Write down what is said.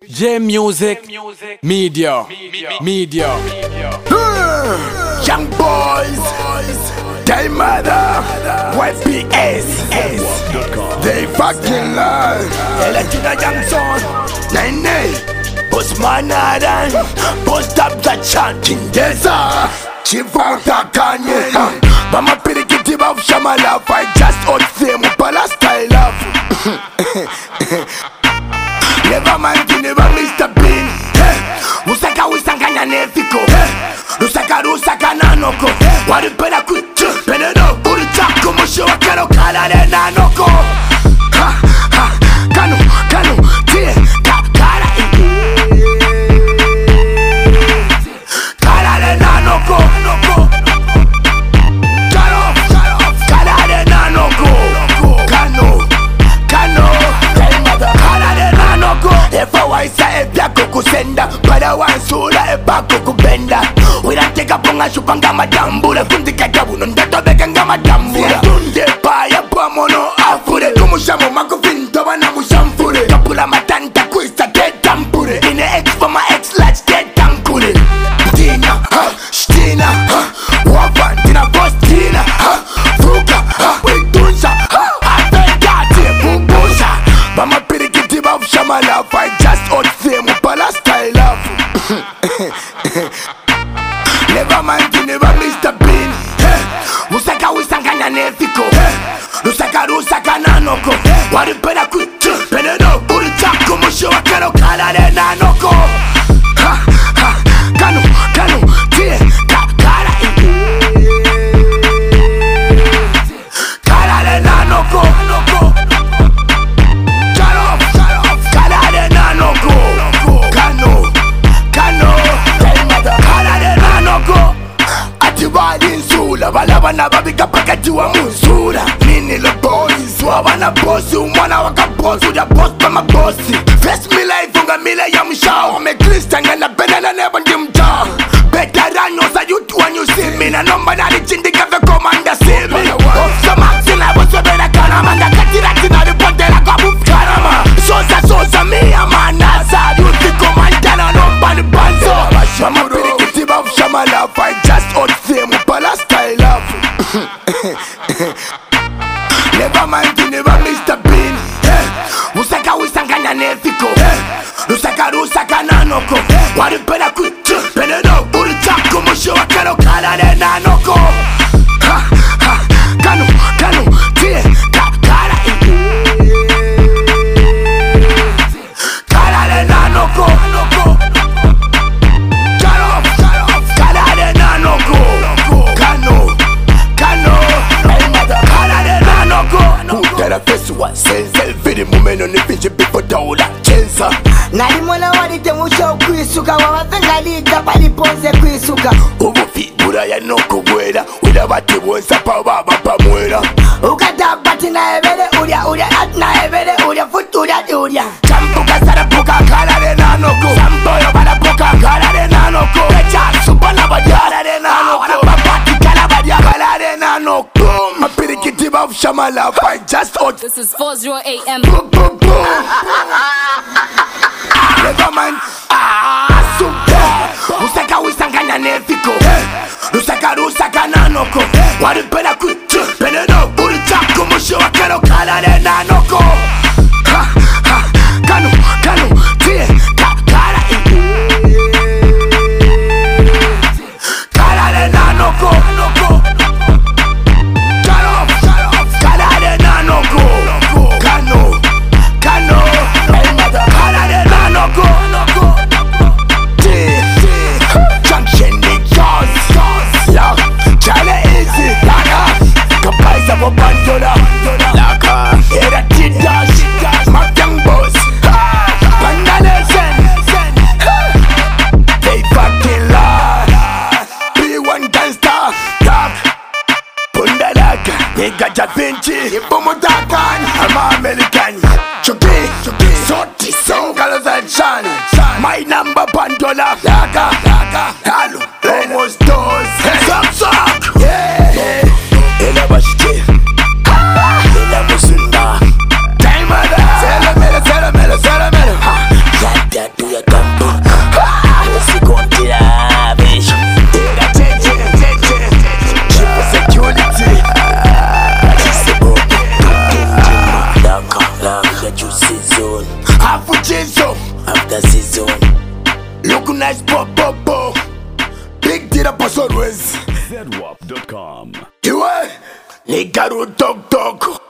J Music Media. Young boys, they mother, YPS, they fucking love. Elatina young son, Nene, Boss Manadan, Post up the chanting desa. Chivota Kanye, Mama Pirikiti of Shamala, I just on them, Palestine love. Never mind, you never Mr. Bean. Usaka usanganya nefiko. Usaka nanoko. Wari pena kuchu, pena no uricha kumusho wakero kala de nanoko. Kanu, tie, kala kala de nanoko. Kala de nanoko. Kano, kala de nanoko. Efa waisa ebya kukusenda, pada wansula eba kukubenda. Wira teka ponga shupanga madambula, kundika kabuno ndato beka nga madambula. Tunde paya pamono afure, kumushamu makufinto wana mushamfure. Kapula matanta kwista tetampure, ine ex for my ex large tetankure. Tina, shtina, wapan, tina postina, fuka, witunsa, atengati, bubusha. Mama pirikiti bab shamala, I just on them, Palestine love. Never mind, you never Mr. Bean. Usaka usanganya nefiko. Usaka nanoko. Wari pena kuchu, pena no uricha kumusho wakero kala de nanoko. Kanu, tie, kala kala de nanoko. Kala de nanoko. Atiwali nzula, balabana babika pakati wa muzura. Nini lo boys, wana bosi, umwana waka bosi, uja boss pa mabosi. Face me life, unga mila ya mshao. Me Christian na pena na never ndimta. Veterano sa youth when you see me. Na nomba na lichindi kafe komanda see me. Ofsa maxina, boso bena kanama. Katirati na ripote la kwa move karama. Sosa mi amanasa. Youth komanda na nomba ni banzo. Mama pirikiti bab shamala, I just on them, Palestine love. Never mind, you never Mr. Bean. Usaka usanganya nefiko. Usaka nanoko. Wari pena kuchu, pena no uricha kumusho wakero kala de nanoko. Kanu, tie, kala kala de nanoko. Kala de nanoko. Utara feswa senza il vedi mumeno ne finge bifo daula chensa. Nalimona walite musho kwisuka wabafenga lita paliponze kwisuka. Ubufi buraya no kugwera uda bati bonsa pa baba pamwera. Ukata bati na evere uria at na evere uria futura uria. Champuka sarapuka kala de nanoko. Samboyo balapuka kala de nanoko. Pecha supana bajara de nanoko. Wana papati kala bajara de nanoko. My pirikiti of Shamala, I just out. This is 408 AM. Boom. Never mind. Super. Usaka usanganya nefiko. Usaka nanoko. Wari pena kuchu, pena no uricha kumusho wakero kala de nanoko. Kanu, tie, kala kala de nanoko. Nigga Da Vinci, Ibumudakan, I'm American. Chupi, Soti, Songalos and Shani. My number Bandola, Laga, Hello, almost doors. Suck, yeah. Elabashti, Elabusunda. Time, Salamela. That season. Half season after season. Look nice, pop. Big deal up as always. ZWAP.com. Iwe, nigga ru talk.